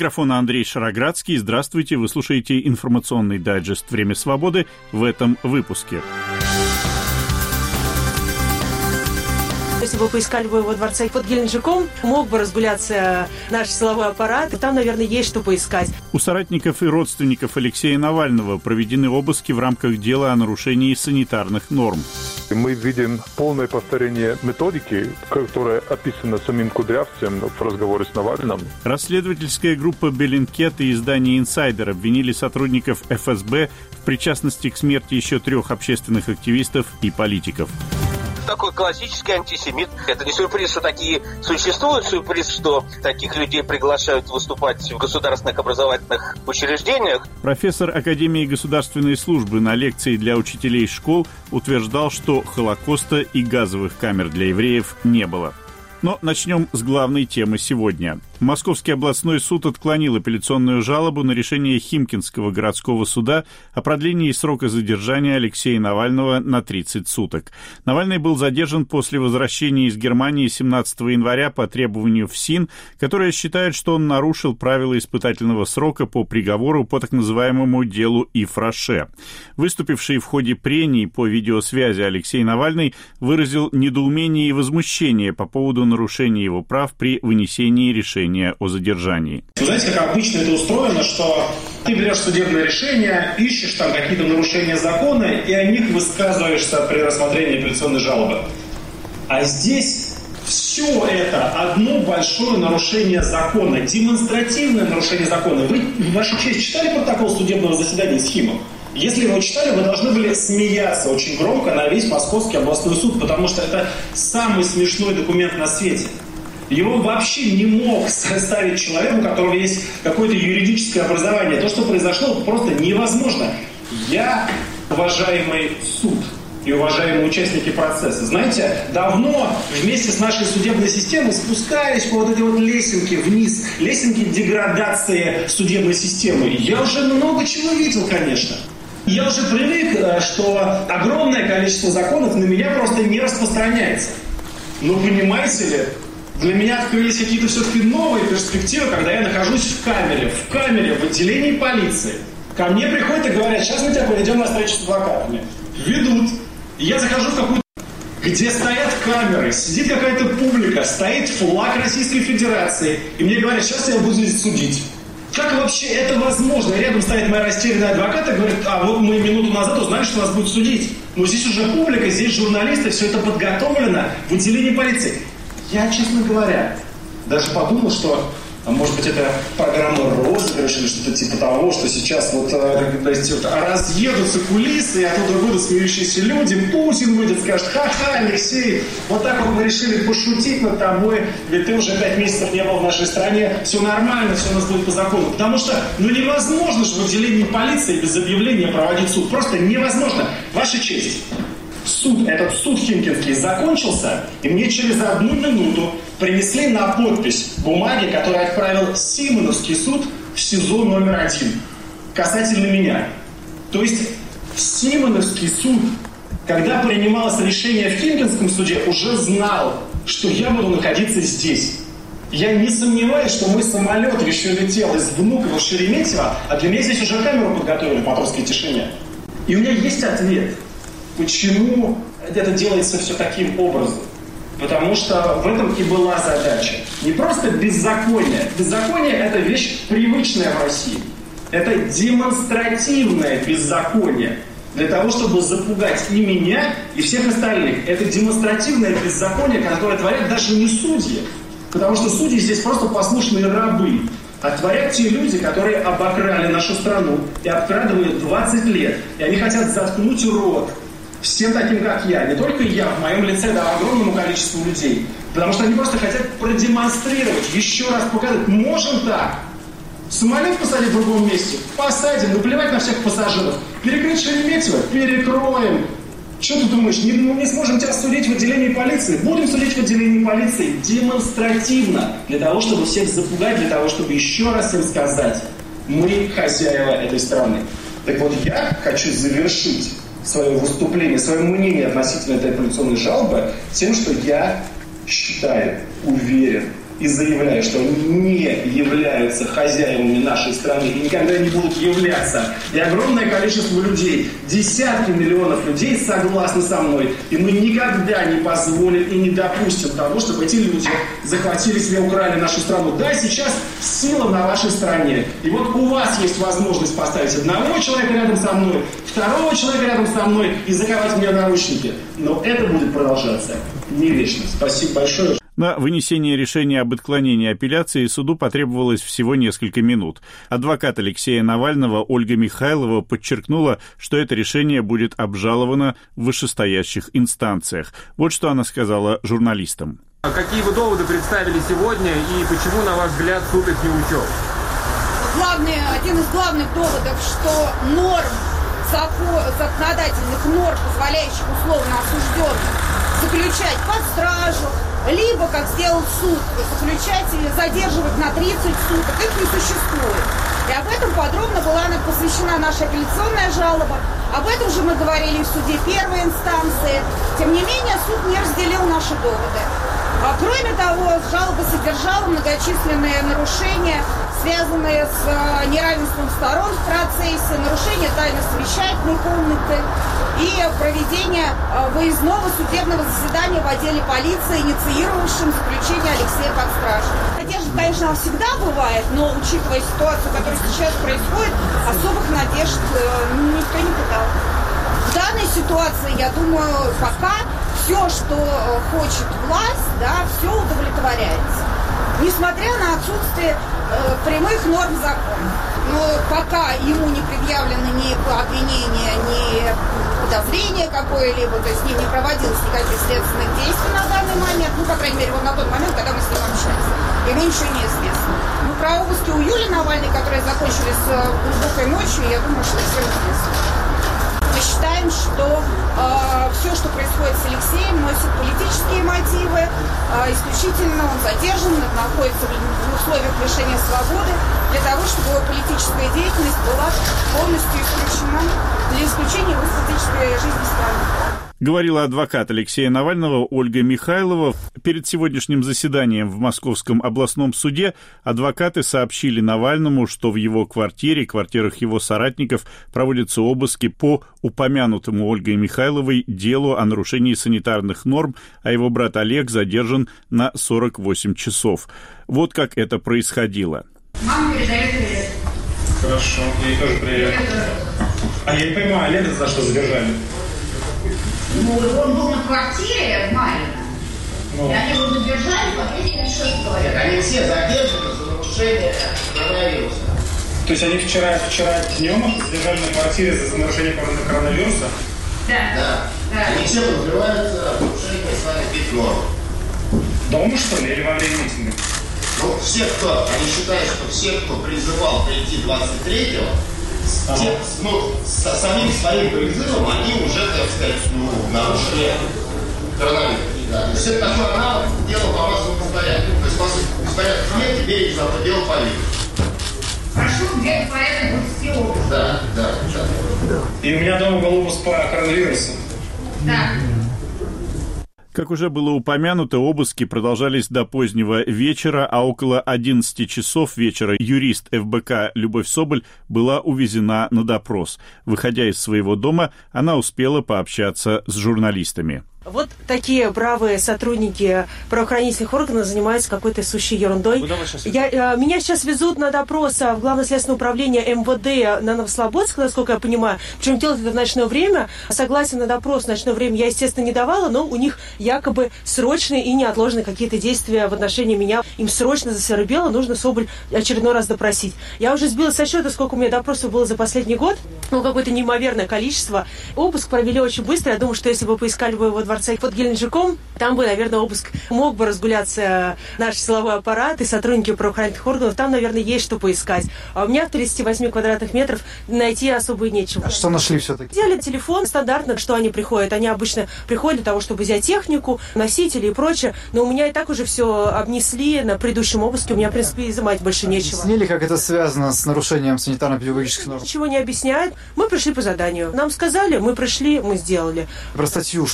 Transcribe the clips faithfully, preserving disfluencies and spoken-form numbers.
микрофона Андрей Шароградский. Здравствуйте, вы слушаете информационный дайджест «Время свободы» в этом выпуске. Если бы поискали бы во дворце под Геленджиком, мог бы разгуляться наш силовой аппарат, и там, наверное, есть что поискать. У соратников и родственников Алексея Навального проведены обыски в рамках дела о нарушении санитарных норм. Мы видим полное повторение методики, которая описана самим Кудрявцем в разговоре с Навальным. Расследовательская группа Bellingcat и издание «Инсайдер» обвинили сотрудников эф эс бэ в причастности к смерти еще трех общественных активистов и политиков. Такой классический антисемит. Это не сюрприз, что такие существуют, сюрприз, что таких людей приглашают выступать в государственных образовательных учреждениях. Профессор Академии государственной службы на лекции для учителей школ утверждал, что Холокоста и газовых камер для евреев не было. Но начнем с главной темы сегодня. Московский областной суд отклонил апелляционную жалобу на решение Химкинского городского суда о продлении срока задержания Алексея Навального на тридцать суток. Навальный был задержан после возвращения из Германии семнадцатого января по требованию ФСИН, которая считает, что он нарушил правила испытательного срока по приговору по так называемому делу Ифраше. Выступивший в ходе прений по видеосвязи Алексей Навальный выразил недоумение и возмущение по поводу нарушения его прав при вынесении решения о задержании. Вы знаете, как обычно это устроено, что ты берешь судебное решение, ищешь там какие-то нарушения закона и о них высказываешься при рассмотрении апелляционной жалобы. А здесь все это одно большое нарушение закона, демонстративное нарушение закона. Вы, ваша честь, читали протокол судебного заседания с Химом? Если вы его читали, вы должны были смеяться очень громко на весь Московский областной суд, потому что это самый смешной документ на свете. Его вообще не мог составить человек, у которого есть какое-то юридическое образование. То, что произошло, просто невозможно. Я, уважаемый суд и уважаемые участники процесса, знаете, давно вместе с нашей судебной системой спускаюсь по вот эти вот лесенки вниз, лесенки деградации судебной системы. Я уже много чего видел, конечно. Я уже привык, что огромное количество законов на меня просто не распространяется. Но понимаете ли, для меня открылись какие-то все-таки новые перспективы, когда я нахожусь в камере, в камере, в отделении полиции. Ко мне приходят и говорят: сейчас мы тебя поведем на встречу с адвокатами. Ведут. И я захожу в какую-то, где стоят камеры, сидит какая-то публика, стоит флаг Российской Федерации. И мне говорят: сейчас я буду здесь судить. Как вообще это возможно? И рядом стоит моя растерянная адвокат и говорит: а вот мы минуту назад узнали, что нас будут судить. Но здесь уже публика, здесь журналисты, все это подготовлено в отделении полиции. Я, честно говоря, даже подумал, что, может быть, это программа розыгрыш или что-то типа того, что сейчас вот, то есть, вот разъедутся кулисы, и оттуда выйдут смеющиеся люди, Путин выйдет и скажет: ха-ха, Алексей, вот так вот мы решили пошутить над тобой, ведь ты уже пять месяцев не был в нашей стране, все нормально, все у нас будет по закону. Потому что, ну, невозможно же в отделении полиции без объявления проводить суд. Просто невозможно. Ваша честь. Суд, этот суд химкинский закончился, и мне через одну минуту принесли на подпись бумаги, которые отправил Симоновский суд в СИЗО номер один касательно меня. То есть Симоновский суд, когда принималось решение в Химкинском суде, уже знал, что я буду находиться здесь. Я не сомневаюсь, что мой самолет еще летел из Внуково в Шереметьево, а для меня здесь уже камеру подготовили в Моторской тишине. И у меня есть ответ. Почему это делается все таким образом? Потому что в этом и была задача. Не просто беззаконие. Беззаконие – это вещь привычная в России. Это демонстративное беззаконие. Для того, чтобы запугать и меня, и всех остальных. Это демонстративное беззаконие, которое творят даже не судьи. Потому что судьи здесь просто послушные рабы. А творят те люди, которые обокрали нашу страну и обкрадывают двадцать лет. И они хотят заткнуть рот всем таким, как я. Не только я, в моем лице, да, огромному количеству людей. Потому что они просто хотят продемонстрировать, еще раз показать: можем так. Самолет посадить в другом месте? Посадим, наплевать на всех пассажиров. Перекрыть Шереметьево? Перекроем. Что ты думаешь, не, мы не сможем тебя судить в отделении полиции? Будем судить в отделении полиции демонстративно. Для того, чтобы всех запугать, для того, чтобы еще раз им сказать: мы хозяева этой страны. Так вот, я хочу завершить свое выступление, свое мнение относительно этой апелляционной жалобы тем, что я считаю, уверен и заявляю, что они не являются хозяевами нашей страны и никогда не будут являться. И огромное количество людей, десятки миллионов людей согласны со мной. И мы никогда не позволим и не допустим того, чтобы эти люди захватили себе, украли нашу страну. Да, сейчас сила на вашей стороне. И вот у вас есть возможность поставить одного человека рядом со мной, второго человека рядом со мной и заковать меня в наручники. Но это будет продолжаться не вечно. Спасибо большое. На вынесение решения об отклонении апелляции суду потребовалось всего несколько минут. Адвокат Алексея Навального Ольга Михайлова подчеркнула, что это решение будет обжаловано в вышестоящих инстанциях. Вот что она сказала журналистам. Какие вы доводы представили сегодня и почему, на ваш взгляд, суд их не учел? Главный, один из главных доводов, что норм, законодательных норм, позволяющих условно осужденным заключать под стражу, либо, как сделал суд, заключать или задерживать на тридцать суток, их не существует. И об этом подробно была посвящена наша апелляционная жалоба. Об этом же мы говорили в суде первой инстанции. Тем не менее, суд не разделил наши доводы. А кроме того, жалоба содержала многочисленные нарушения, связанные с неравенством сторон в процессе, нарушение тайны совещательной комнаты и проведение выездного судебного заседания в отделе полиции, инициировавшим заключение Алексея под стражу. Надежда, конечно, всегда бывает, но, учитывая ситуацию, которая сейчас происходит, особых надежд никто не питал. В данной ситуации, я думаю, пока все, что хочет власть, да, все удовлетворяется. Несмотря на отсутствие э, прямых норм закона. Но пока ему не предъявлено ни обвинения, ни подозрения какое-либо, то есть с ним не проводилось никаких следственных действий на данный момент, ну, по крайней мере, вот на тот момент, когда мы с ним общались, ему ничего не известно. Ну, про обыски у Юли Навальной, которые закончились глубокой ночью, я думаю, что всем известно. Мы считаем, что э, все, что происходит с Алексеем, носит политические мотивы. Э, исключительно он задержан, находится в условиях лишения свободы для того, чтобы его политическая деятельность была полностью исключена для исключения его политической жизни страны. Говорила адвокат Алексея Навального Ольга Михайлова. Перед сегодняшним заседанием в Московском областном суде адвокаты сообщили Навальному, что в его квартире, квартирах его соратников проводятся обыски по упомянутому Ольгой Михайловой делу о нарушении санитарных норм, а его брат Олег задержан на сорок восемь часов. Вот как это происходило. Мама передает привет. Хорошо, ей тоже привет. А я не понимаю, Олега за что задержали? Ну, он был на квартире в Марьино. Ну. И они его задержали по двести тридцать шесть говорят. Они все задержаны за нарушение коронавируса. То есть они вчера, вчера днем задержали на квартире за нарушение коронавируса? Да. Да. Да. Они все подозреваются в нарушении санэпид норм. Дома, что ли, или во время митинга? Ну, все, кто, они считают, что все, кто призывал прийти двадцать третьего, ага. те, ну, со самим своим призывом, они уже, так сказать, ну, нарушили коронавирус. Да. То есть это такое аналог дела по массовому порядку. То есть массовый порядок нет, теперь их зовут дело по вирусу. Прошу, где порядок будет все обыск. Да, да, да. И у меня дома был обыск по коронавирусу. Да. Как уже было упомянуто, обыски продолжались до позднего вечера, а около одиннадцати часов вечера юрист эф бэ ка Любовь Соболь была увезена на допрос. Выходя из своего дома, она успела пообщаться с журналистами. Вот такие бравые сотрудники правоохранительных органов занимаются какой-то сущей ерундой. Я, меня сейчас везут на допрос в Главное следственное управление эм вэ дэ на Новослободск, насколько я понимаю. Причем делать это в ночное время. Согласие на допрос в ночное время я, естественно, не давала, но у них якобы срочные и неотложные какие-то действия в отношении меня. Им срочно засвербело, нужно Соболь очередной раз допросить. Я уже сбила со счета, сколько у меня допросов было за последний год. Ну, какое-то неимоверное количество. Обыск провели очень быстро. Я думаю, что если бы поискали бы его дворце под Геленджиком, там бы, наверное, обыск мог бы разгуляться наш силовой аппарат и сотрудники правоохранительных органов. Там, наверное, есть что поискать. А у меня в тридцати восьми квадратных метров найти особо и нечего. А что нашли все-таки? Взяли телефон. Стандартно, что они приходят. Они обычно приходят для того, чтобы взять технику, носители и прочее. Но у меня и так уже все обнесли на предыдущем обыске. У меня, в принципе, изымать больше нечего. Объяснили, как это связано с нарушением санитарно-педагогических норм? Ничего не объясняют. Мы пришли по заданию. Нам сказали, мы пришли, мы сделали. Про статью что-то говорили?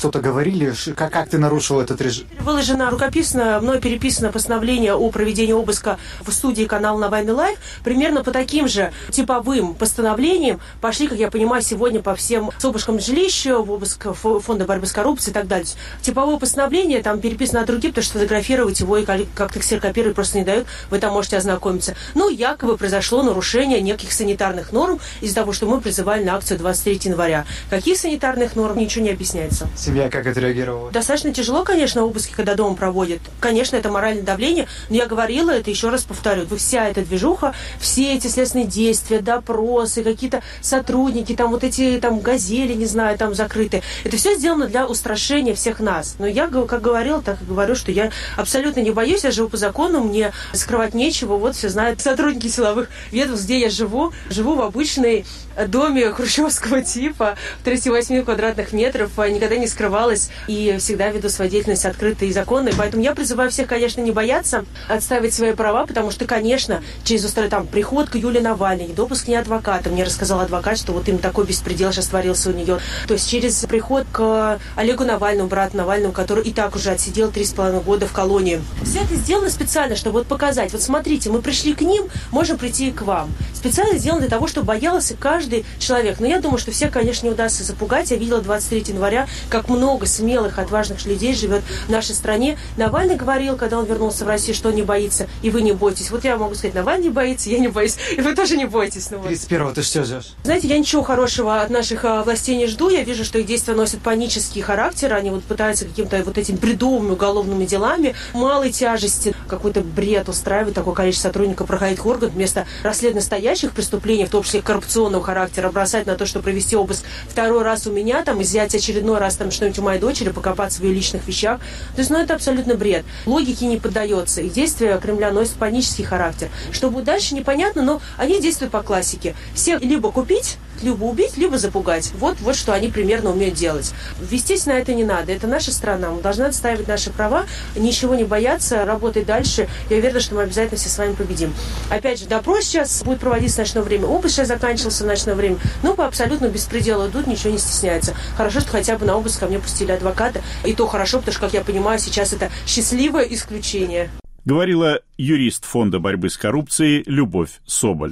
говорили, как, как ты нарушил этот режим? Выложено рукописно, мной переписано постановление о проведении обыска в студии канала «Навальный лайв». Примерно по таким же типовым постановлениям пошли, как я понимаю, сегодня по всем с обыском жилища, в обыск фонда борьбы с коррупцией и так далее. Типовое постановление там переписано от руки, потому что фотографировать его и как-то ксерокопировать просто не дают. Вы там можете ознакомиться. Ну, якобы произошло нарушение неких санитарных норм из-за того, что мы призывали на акцию двадцать третьего января. Каких санитарных норм, ничего не объясняется. Семья как отреагировала? Достаточно тяжело, конечно, обыски, когда дома проводят. Конечно, это моральное давление, но я говорила это, еще раз повторю. Вся эта движуха, все эти следственные действия, допросы, какие-то сотрудники, там вот эти там газели, не знаю, там закрытые. Это все сделано для устрашения всех нас. Но я, как говорила, так и говорю, что я абсолютно не боюсь, я живу по закону, мне скрывать нечего. Вот все знают сотрудники силовых ведомств, где я живу. Живу в обычной доме хрущевского типа, тридцать восемь квадратных метров, никогда не скрывалась и всегда веду свою деятельность открытой и законной. Поэтому я призываю всех, конечно, не бояться отстаивать свои права, потому что, конечно, через устроить там приход к Юлии Навальной, допуск к ней адвоката. Мне рассказал адвокат, что вот им такой беспредел сейчас творился у нее. То есть через приход к Олегу Навальному, брату Навальному, который и так уже отсидел три с половиной года в колонии. Все это сделано специально, чтобы вот показать. Вот смотрите, мы пришли к ним, можем прийти и к вам. Специально сделано для того, чтобы боялся каждый человек. Но я думаю, что всех, конечно, не удастся запугать. Я видела двадцать третьего января, как много смелых, отважных людей живет в нашей стране. Навальный говорил, когда он вернулся в Россию, что он не боится, и вы не бойтесь. Вот я могу сказать, Навальный боится, я не боюсь, и вы тоже не бойтесь. Ну, вот. тридцать первого ты что ждешь? Знаете, я ничего хорошего от наших а, властей не жду. Я вижу, что их действия носят панический характер. Они вот пытаются каким-то вот этими бредовыми уголовными делами малой тяжести какой-то бред устраивать. Такое количество сотрудников правоохранительных органов вместо расследования настоящих преступлений, в том числе коррупционного характера, бросать на то, чтобы провести обыск второй раз у меня, там, изъять очередной раз там что-нибудь у моей дочери, покопаться в ее личных вещах. То есть, ну, это абсолютно бред. Логике не поддается. Их действия Кремля носят панический характер. Что будет дальше, непонятно, но они действуют по классике. Всех либо купить, либо убить, либо запугать. Вот, вот что они примерно умеют делать. Вестись на это не надо. Это наша страна. Мы должны отстаивать наши права, ничего не бояться, работать дальше. Я уверена, что мы обязательно все с вами победим. Опять же, допрос сейчас будет проводиться в ночное время. Обыск сейчас заканчивался в ночное время. Ну, по абсолютно беспределу идут, ничего не стесняется. Хорошо, что хотя бы на обыск ко мне пустили адвоката. И то хорошо, потому что, как я понимаю, сейчас это счастливое исключение. Говорила юрист Фонда борьбы с коррупцией Любовь Соболь.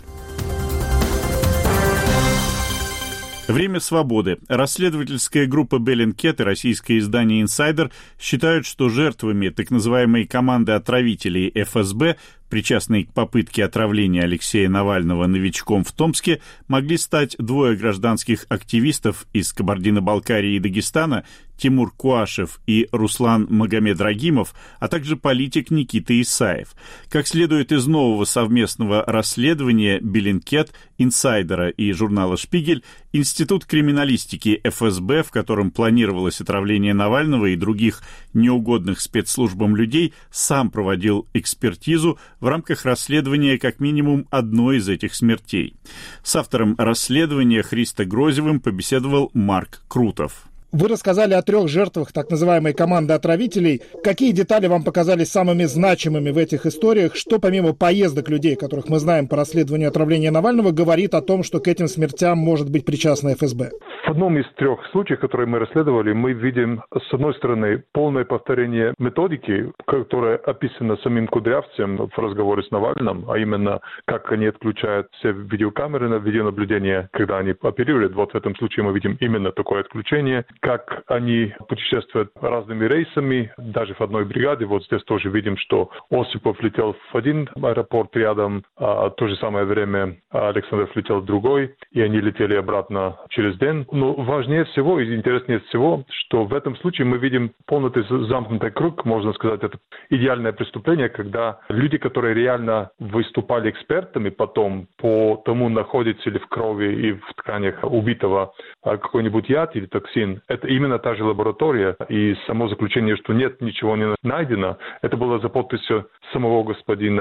Время свободы. Расследовательская группа Bellingcat и российское издание «Инсайдер» считают, что жертвами так называемой команды отравителей эф эс бэ, причастные к попытке отравления Алексея Навального новичком в Томске, могли стать двое гражданских активистов из Кабардино-Балкарии и Дагестана, Тимур Куашев и Руслан Магомед-Рагимов, а также политик Никита Исаев. Как следует из нового совместного расследования Bellingcat, «Инсайдера» и журнала «Шпигель», Институт криминалистики эф эс бэ, в котором планировалось отравление Навального и других неугодных спецслужбам людей, сам проводил экспертизу в рамках расследования как минимум одной из этих смертей. С автором расследования Христо Грозевым побеседовал Марк Крутов. Вы рассказали о трех жертвах так называемой команды отравителей. Какие детали вам показались самыми значимыми в этих историях? Что помимо поездок людей, которых мы знаем по расследованию отравления Навального, говорит о том, что к этим смертям может быть причастна эф эс бэ? В одном из трех случаев, которые мы расследовали, мы видим, с одной стороны, полное повторение методики, которая описана самим Кудрявцем в разговоре с Навальным, а именно, как они отключают все видеокамеры на видеонаблюдение, когда они оперируют. Вот в этом случае мы видим именно такое отключение. Как они путешествуют разными рейсами, даже в одной бригаде. Вот здесь тоже видим, что Осипов летел в один аэропорт рядом, а в то же самое время Александров летел в другой, и они летели обратно через день. Но важнее всего и интереснее всего, что в этом случае мы видим полностью замкнутый круг, можно сказать, это идеальное преступление, когда люди, которые реально выступали экспертами потом по тому, находится ли в крови и в тканях убитого какой-нибудь яд или токсин, это именно та же лаборатория, и само заключение, что нет, ничего не найдено, это было за подписью самого господина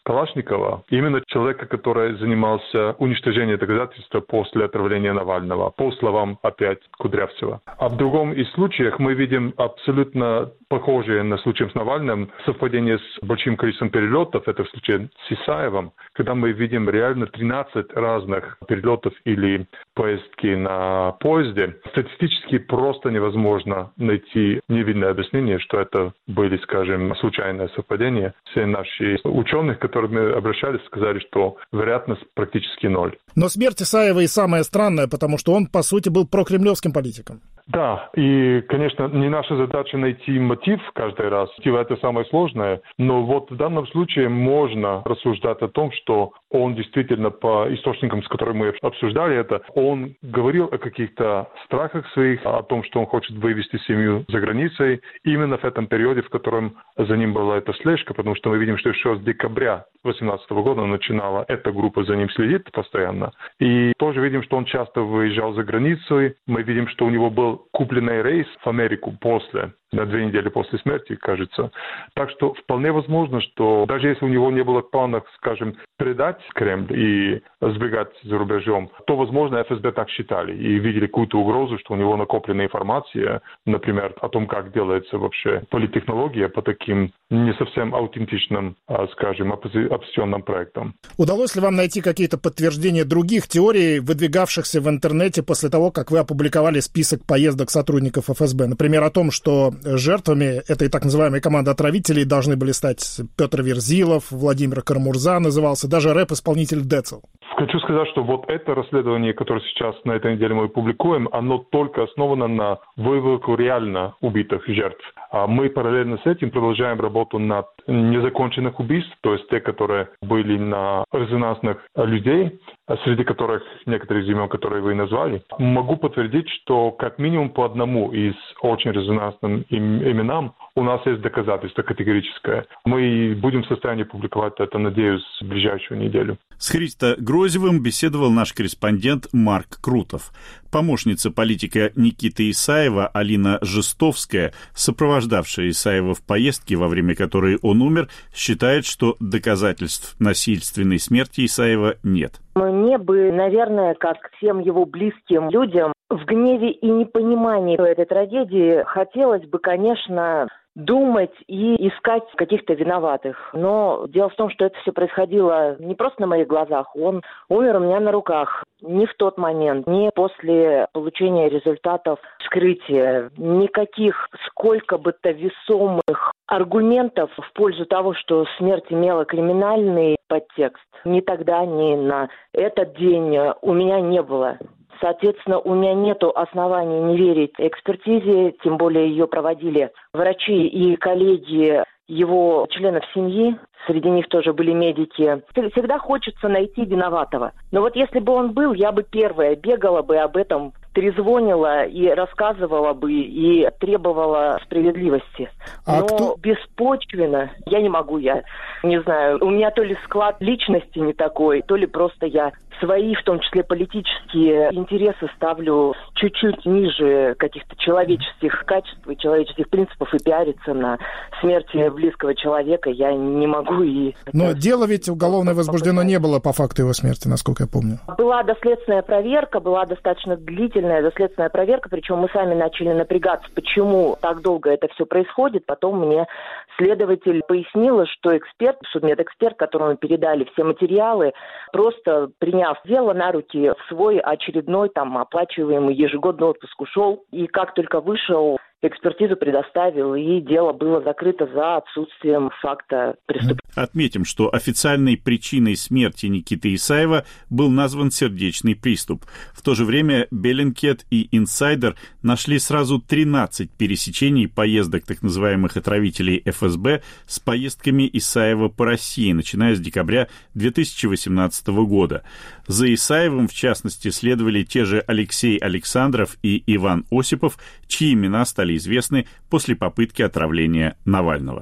Калашникова, именно человека, который занимался уничтожением доказательств после отравления Навального, по словам опять Кудрявцева. А в другом из случаев мы видим абсолютно похожие на случай с Навальным совпадение с большим количеством перелетов, это в случае с Исаевым, когда мы видим реально тринадцать разных перелетов или поездки на поезде. Статистически просто невозможно найти невинное объяснение, что это были, скажем, случайные совпадения. Все наши ученые, к которым мы обращались, сказали, что вероятность практически ноль. Но смерть Исаева и самое странное, потому что он, по сути, был прокремлевским политиком. Да, и, конечно, не наша задача найти мотив каждый раз. Мотив – это самое сложное. Но вот в данном случае можно рассуждать о том, что он действительно, по источникам, с которыми мы обсуждали это, он говорил о каких-то страхах своих, о том, что он хочет вывести семью за границей, именно в этом периоде, в котором за ним была эта слежка, потому что мы видим, что еще с декабря две тысячи восемнадцатого года начинала эта группа за ним следит постоянно. И тоже видим, что он часто выезжал за границу. Мы видим, что у него был купленный рейс в Америку после, на две недели после смерти, кажется. Так что вполне возможно, что даже если у него не было в планах, скажем, предать Кремль и сбегать за рубежом, то, возможно, эф эс бэ так считали и видели какую-то угрозу, что у него накоплена информация, например, о том, как делается вообще политтехнология по таким не совсем аутентичным, скажем, оппози- оппозиционным проектам. Удалось ли вам найти какие-то подтверждения других теорий, выдвигавшихся в интернете после того, как вы опубликовали список поездок сотрудников эф эс бэ? Например, о том, что жертвами этой так называемой команды отравителей должны были стать Петр Верзилов, Владимир Карамурза назывался, даже рэп-исполнитель Децл. Хочу сказать, что вот это расследование, которое сейчас на этой неделе мы публикуем, оно только основано на выводах реально убитых жертв. А мы параллельно с этим продолжаем работу над незаконченных убийств, то есть те, которые были на резонансных людей, среди которых некоторые из имен, которые вы назвали. Могу подтвердить, что как минимум по одному из очень резонансным именам у нас есть доказательство категорическое. Мы будем в состоянии публиковать это, надеюсь, в ближайшую неделю. С Христо Грозевым беседовал наш корреспондент Марк Крутов. Помощница политика Никиты Исаева Алина Жестовская, сопровождавшая Исаева в поездке, во время которой он умер, считает, что доказательств насильственной смерти Исаева нет. Мне бы, наверное, как всем его близким людям, в гневе и непонимании этой трагедии хотелось бы, конечно, думать и искать каких-то виноватых. Но дело в том, что это все происходило не просто на моих глазах. Он умер у меня на руках. Ни в тот момент, ни после получения результатов вскрытия. Никаких сколько бы то весомых аргументов в пользу того, что смерть имела криминальный подтекст, ни тогда, ни на этот день у меня не было. Соответственно, у меня нет оснований не верить экспертизе, тем более ее проводили врачи и коллеги его членов семьи, среди них тоже были медики. Всегда хочется найти виноватого. Но вот если бы он был, я бы первая бегала бы об этом, трезвонила и рассказывала бы, и требовала справедливости. А Но кто... беспочвенно я не могу, я не знаю. У меня то ли склад личности не такой, то ли просто я свои, в том числе политические интересы, ставлю чуть-чуть ниже каких-то человеческих качеств и человеческих принципов, и пиариться на смерти близкого человека я не могу. И... Но дело ведь уголовное возбуждено не было по факту его смерти, насколько я помню. Была доследственная проверка, была достаточно длительная доследственная проверка, причем мы сами начали напрягаться, почему так долго это все происходит. Потом мне следователь пояснила, что эксперт, судмедэксперт, которому передали все материалы, просто приняв дело на руки, в свой очередной там оплачиваемый ежегодный отпуск ушел. И как только вышел, экспертизу предоставил, и дело было закрыто за отсутствием факта преступления. Отметим, что официальной причиной смерти Никиты Исаева был назван сердечный приступ. В то же время Bellingcat и Insider нашли сразу тринадцать пересечений поездок так называемых отравителей эф эс бэ с поездками Исаева по России, начиная с декабря две тысячи восемнадцатого года. За Исаевым, в частности, следовали те же Алексей Александров и Иван Осипов, чьи имена стали известны после попытки отравления Навального.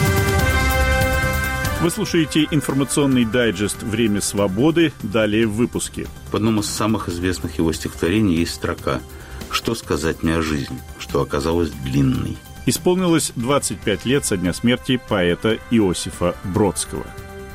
Вы слушаете информационный дайджест «Время свободы». Далее в выпуске. В одном из самых известных его стихотворений есть строка «Что сказать мне о жизни, что оказалась длинной». Исполнилось двадцать пять лет со дня смерти поэта Иосифа Бродского.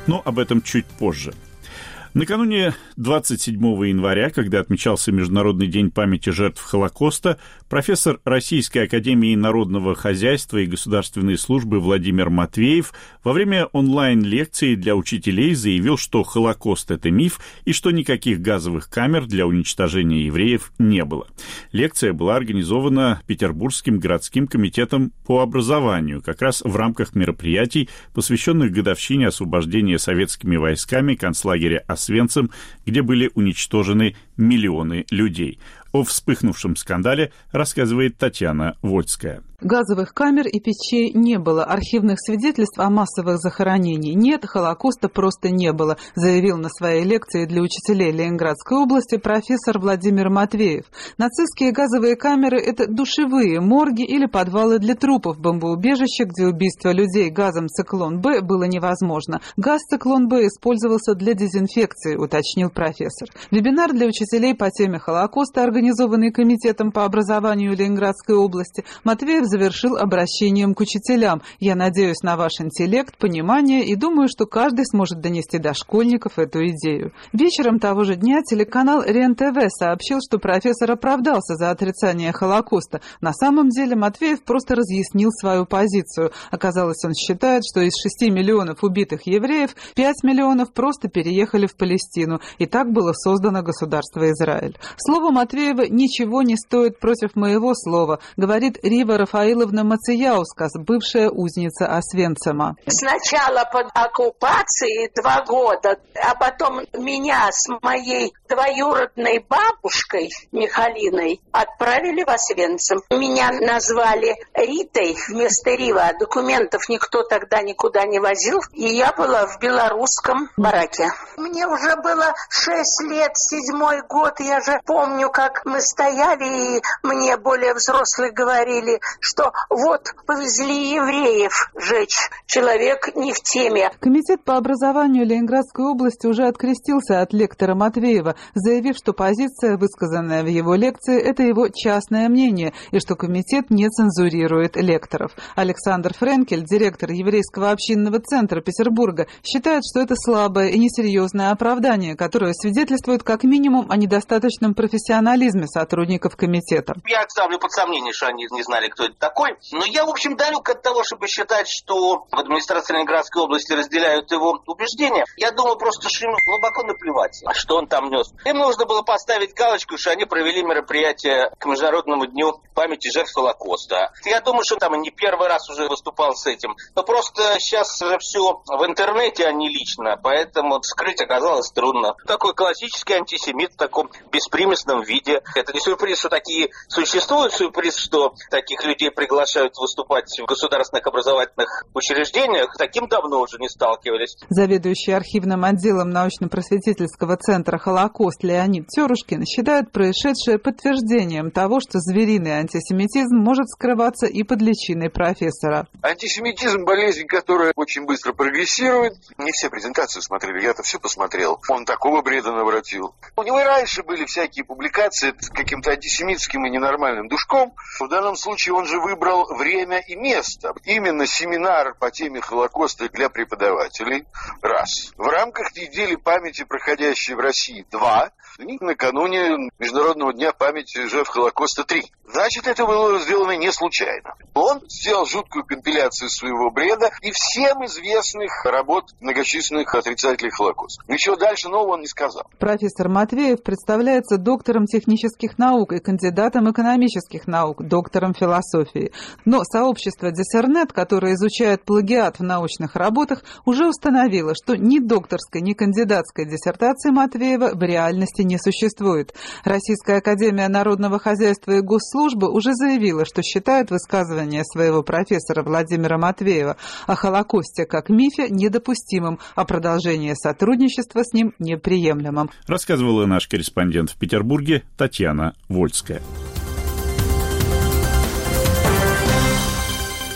Но об этом чуть позже. Накануне двадцать седьмого января, когда отмечался Международный день памяти жертв Холокоста, профессор Российской академии народного хозяйства и государственной службы Владимир Матвеев во время онлайн-лекции для учителей заявил, что Холокост – это миф и что никаких газовых камер для уничтожения евреев не было. Лекция была организована Петербургским городским комитетом по образованию, как раз в рамках мероприятий, посвященных годовщине освобождения советскими войсками концлагеря Освенцим, где были уничтожены миллионы людей. О вспыхнувшем скандале рассказывает Татьяна Вольская. Газовых камер и печей не было, архивных свидетельств о массовых захоронениях нет, Холокоста просто не было, заявил на своей лекции для учителей Ленинградской области профессор Владимир Матвеев. Нацистские газовые камеры – это душевые, морги или подвалы для трупов, бомбоубежища, где убийство людей газом «Циклон-Б» было невозможно. Газ «Циклон-Б» использовался для дезинфекции, уточнил профессор. Вебинар для учителей по теме Холокоста, организованный Комитетом по образованию Ленинградской области, Матвеев завершил обращением к учителям. Я надеюсь на ваш интеллект, понимание и думаю, что каждый сможет донести до школьников эту идею. Вечером того же дня телеканал РЕН-ТВ сообщил, что профессор оправдался за отрицание Холокоста. На самом деле Матвеев просто разъяснил свою позицию. Оказалось, он считает, что из шести миллионов убитых евреев пять миллионов просто переехали в Палестину, и так было создано государство Израиль. Слово Матвеева ничего не стоит против моего слова, говорит Рива Рафаиловна Мацияускас, бывшая узница Освенцима. Сначала под оккупацией два года, а потом меня с моей двоюродной бабушкой Михалиной отправили в Освенцим. Меня назвали Ритой вместо Рива. Документов никто тогда никуда не возил. И я была в белорусском бараке. Мне уже было шесть лет, седьмой год. Я же помню, как мы стояли, и мне более взрослые говорили, что вот повезли евреев жечь. Человек не в теме. Комитет по образованию Ленинградской области уже открестился от лектора Матвеева, заявив, что позиция, высказанная в его лекции, это его частное мнение, и что комитет не цензурирует лекторов. Александр Френкель, директор еврейского общинного центра Петербурга, считает, что это слабое и несерьезное оправдание, которое свидетельствует как минимум о недостаточном профессионализме сотрудников комитета. Я ставлю под сомнение, что они не знали, кто это такой. Но я, в общем, далек от того, чтобы считать, что в администрации Ленинградской области разделяют его убеждения. Я думаю просто, что им глубоко наплевать, а что он там нес. Им нужно было поставить галочку, что они провели мероприятие к Международному дню памяти жертв Холокоста. Я думаю, что там не первый раз уже выступал с этим. Но просто сейчас же все в интернете, а не лично, поэтому скрыть оказалось трудно. Такой классический антисемит в таком беспримесном виде. Это не сюрприз, что такие существуют, сюрприз, что таких людей приглашают выступать в государственных образовательных учреждениях. Таким давно уже не сталкивались. Заведующий архивным отделом научно-просветительского центра «Холокост» Леонид Терушкин считает происшедшее подтверждением того, что звериный антисемитизм может скрываться и под личиной профессора. Антисемитизм – болезнь, которая очень быстро прогрессирует. Не все презентации смотрели, я-то все посмотрел. Он такого бреда наворотил. У него и раньше были всякие публикации с каким-то антисемитским и ненормальным душком. В данном случае он же выбрал время и место. Именно семинар по теме Холокоста для преподавателей. Раз. В рамках недели памяти, проходящей в России. Два. Накануне Международного дня памяти жертв Холокоста. Три. Значит, это было сделано не случайно. Он сделал жуткую компиляцию своего бреда и всем известных работ многочисленных отрицателей Холокоста. Ничего дальше нового он не сказал. Профессор Матвеев представляется доктором технических наук и кандидатом экономических наук, доктором философии. Но сообщество Диссернет, которое изучает плагиат в научных работах, уже установило, что ни докторской, ни кандидатской диссертации Матвеева в реальности не существует. Российская академия народного хозяйства и госслужбы уже заявила, что считает высказывание своего профессора Владимира Матвеева о Холокосте как мифе недопустимым, а продолжение сотрудничества с ним неприемлемым. Рассказывала наш корреспондент в Петербурге Татьяна Вольская.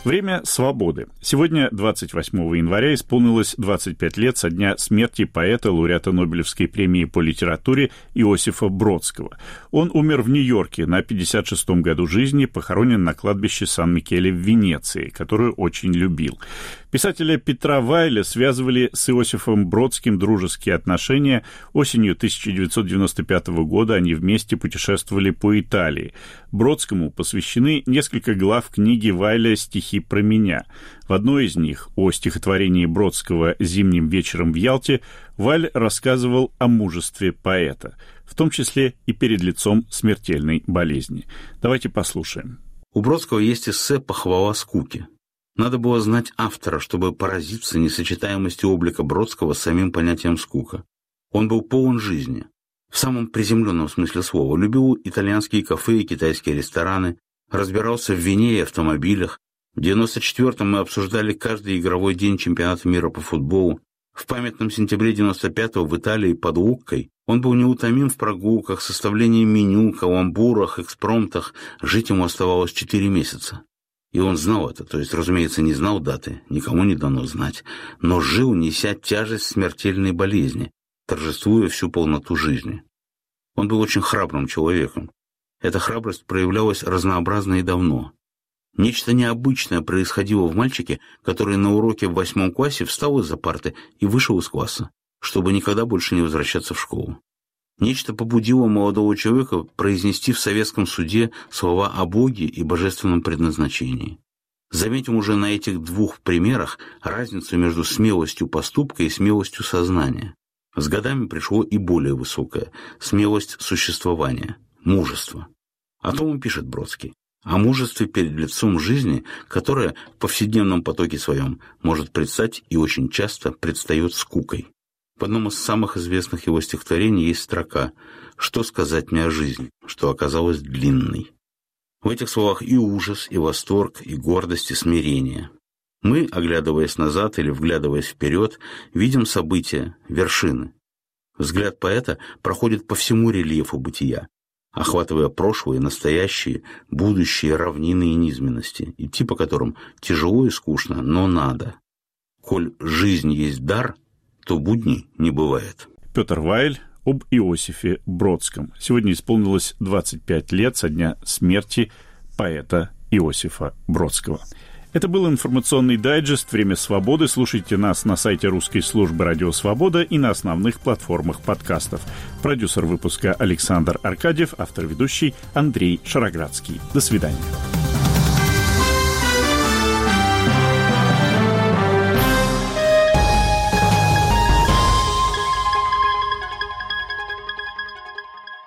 Время свободы. Сегодня, двадцать восьмого января, исполнилось двадцать пять лет со дня смерти поэта, лауреата Нобелевской премии по литературе Иосифа Бродского. Он умер в Нью-Йорке на пятьдесят шестом году жизни, похоронен на кладбище Сан-Микеле в Венеции, которую очень любил. Писателя Петра Вайля связывали с Иосифом Бродским дружеские отношения. Осенью тысяча девятьсот девяносто пятого года они вместе путешествовали по Италии. Бродскому посвящены несколько глав книги Вайля «Стихи про меня». В одной из них, о стихотворении Бродского «Зимним вечером в Ялте», Вайль рассказывал о мужестве поэта, в том числе и перед лицом смертельной болезни. Давайте послушаем. У Бродского есть эссе «Похвала скуки». Надо было знать автора, чтобы поразиться несочетаемостью облика Бродского с самим понятием «скука». Он был полон жизни. В самом приземленном смысле слова. Любил итальянские кафе и китайские рестораны, разбирался в вине и автомобилях. В девяносто четвёртом мы обсуждали каждый игровой день чемпионата мира по футболу. В памятном сентябре девяносто пятого в Италии под Луккой он был неутомим в прогулках, составлении меню, каламбурах, экспромтах. Жить ему оставалось четыре месяца. И он знал это, то есть, разумеется, не знал даты, никому не дано знать, но жил, неся тяжесть смертельной болезни, торжествуя всю полноту жизни. Он был очень храбрым человеком. Эта храбрость проявлялась разнообразно и давно. Нечто необычное происходило в мальчике, который на уроке в восьмом классе встал из-за парты и вышел из класса, чтобы никогда больше не возвращаться в школу. Нечто побудило молодого человека произнести в советском суде слова о Боге и божественном предназначении. Заметим уже на этих двух примерах разницу между смелостью поступка и смелостью сознания. С годами пришло и более высокое – смелость существования, мужество. О том и пишет Бродский. О мужестве перед лицом жизни, которое в повседневном потоке своем может предстать и очень часто предстает скукой. В одном из самых известных его стихотворений есть строка «Что сказать мне о жизни, что оказалась длинной». В этих словах и ужас, и восторг, и гордость, и смирение. Мы, оглядываясь назад или вглядываясь вперед, видим события, вершины. Взгляд поэта проходит по всему рельефу бытия, охватывая прошлое, настоящее, будущее, равнины и низменности, идти по которым тяжело и скучно, но надо. Коль жизнь есть дар, то будней не бывает. Петр Вайль об Иосифе Бродском. Сегодня исполнилось двадцать пять лет со дня смерти поэта Иосифа Бродского. Это был информационный дайджест «Время свободы». Слушайте нас на сайте русской службы «Радио Свобода» и на основных платформах подкастов. Продюсер выпуска Александр Аркадьев, автор-ведущий Андрей Шароградский. До свидания.